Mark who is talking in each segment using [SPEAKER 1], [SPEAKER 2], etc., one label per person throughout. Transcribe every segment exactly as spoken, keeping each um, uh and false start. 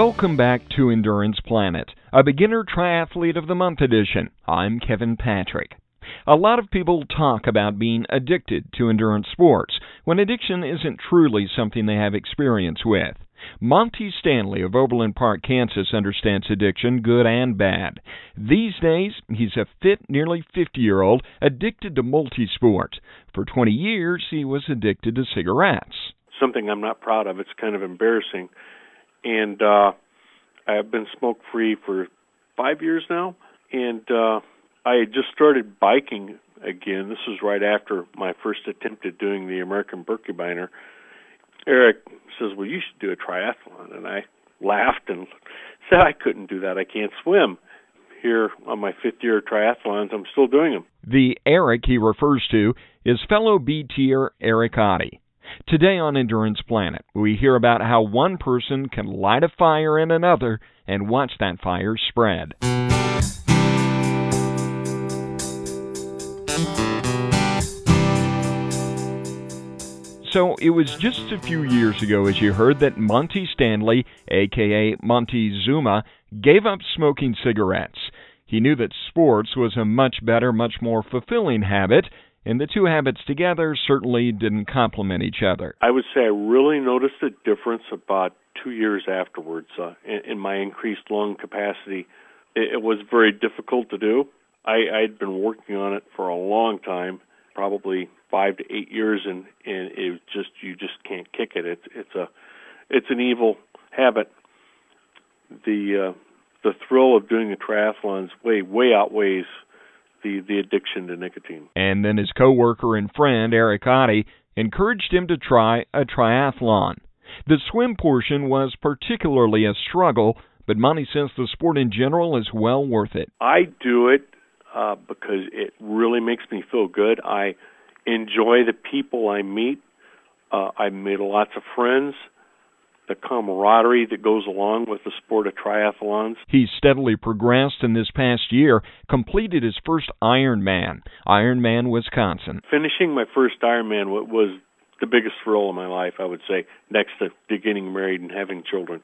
[SPEAKER 1] Welcome back to Endurance Planet, a Beginner Triathlete of the Month edition. I'm Kevin Patrick. A lot of people talk about being addicted to endurance sports, when addiction isn't truly something they have experience with. Monty Stanley of Overland Park, Kansas understands addiction, good and bad. These days, he's a fit, nearly fifty-year-old addicted to multisport. For twenty years, he was addicted to cigarettes.
[SPEAKER 2] Something I'm not proud of. It's kind of embarrassing. And uh, I've been smoke-free for five years now, and uh, I had just started biking again. This was right after my first attempt at doing the American Birkebeiner. Eric says, well, you should do a triathlon. And I laughed and said, I couldn't do that. I can't swim. Here on my fifth year of triathlons, I'm still doing them.
[SPEAKER 1] The Eric he refers to is fellow B-tier Eric Oddie. Today on Endurance Planet, we hear about how one person can light a fire in another and watch that fire spread. So it was just a few years ago, as you heard, that Monty Stanley, a k a. Monty Zuma, gave up smoking cigarettes. He knew that sports was a much better, much more fulfilling habit, and the two habits together certainly didn't complement each other.
[SPEAKER 2] I would say I really noticed a difference about two years afterwards uh, in, in my increased lung capacity. It, it was very difficult to do. I, I'd been working on it for a long time, probably five to eight years, and, and it just you just can't kick it. It's it's a it's an evil habit. The uh, the thrill of doing the triathlons way way outweighs the the addiction to nicotine.
[SPEAKER 1] And then his coworker and friend Eric Oddie encouraged him to try a triathlon. The swim portion was particularly a struggle, but Monty says the sport in general is well worth it.
[SPEAKER 2] I do it uh, because it really makes me feel good. I enjoy the people I meet. Uh, I've made lots of friends. The camaraderie that goes along with the sport of triathlons.
[SPEAKER 1] He's steadily progressed and this past year completed his first Ironman, Ironman, Wisconsin.
[SPEAKER 2] Finishing my first Ironman was the biggest thrill of my life, I would say, next to getting married and having children.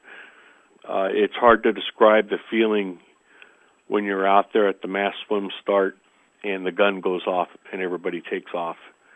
[SPEAKER 2] Uh, it's hard to describe the feeling when you're out there at the mass swim start and the gun goes off and everybody takes off.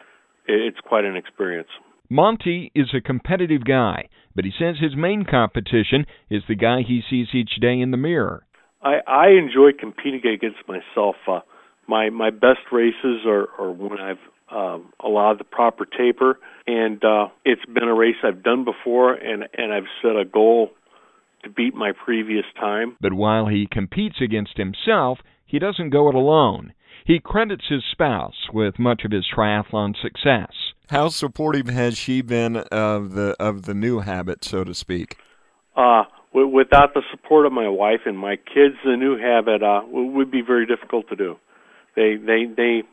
[SPEAKER 2] It's quite an experience.
[SPEAKER 1] Monty is a competitive guy, but he says his main competition is the guy he sees each day in the mirror.
[SPEAKER 2] I, I enjoy competing against myself. Uh, my my best races are, are when I've um, allowed the proper taper, and uh, it's been a race I've done before, and, and I've set a goal to beat my previous time.
[SPEAKER 1] But while he competes against himself, he doesn't go it alone. He credits his spouse with much of his triathlon success. How supportive has she been of the of the new habit, so to speak?
[SPEAKER 2] Uh, w- without the support of my wife and my kids, the new habit uh, w- would be very difficult to do. They they they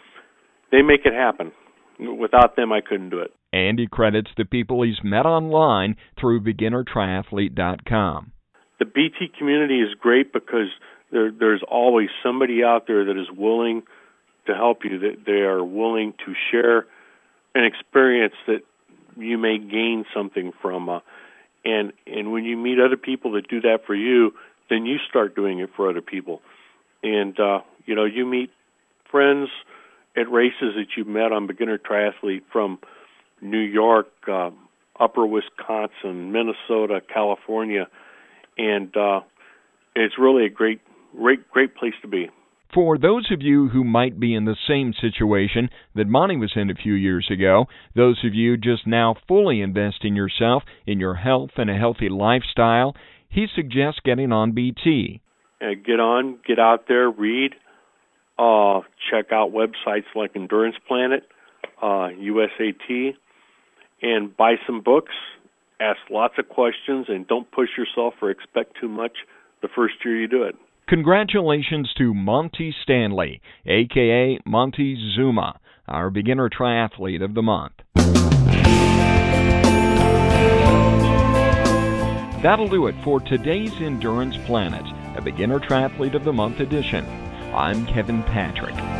[SPEAKER 2] they make it happen. Without them, I couldn't do it.
[SPEAKER 1] And he credits the people he's met online through beginner triathlete dot com.
[SPEAKER 2] The B T community is great because there, there's always somebody out there that is willing to help you, that they are willing to share an experience that you may gain something from. Uh, and and when you meet other people that do that for you, then you start doing it for other people. And, uh, you know, you meet friends at races that you met on Beginner Triathlete from New York, uh, Upper Wisconsin, Minnesota, California, and uh, it's really a great, great, great place to be.
[SPEAKER 1] For those of you who might be in the same situation that Monty was in a few years ago, those of you just now fully investing yourself in your health and a healthy lifestyle, he suggests getting on B T.
[SPEAKER 2] Uh, get on, get out there, read, uh, check out websites like Endurance Planet, uh, U S A T, and buy some books, ask lots of questions, and don't push yourself or expect too much the first year you do it.
[SPEAKER 1] Congratulations to Monty Stanley, a k a. Monty Zuma, our Beginner Triathlete of the Month. That'll do it for today's Endurance Planet, a Beginner Triathlete of the Month edition. I'm Kevin Patrick.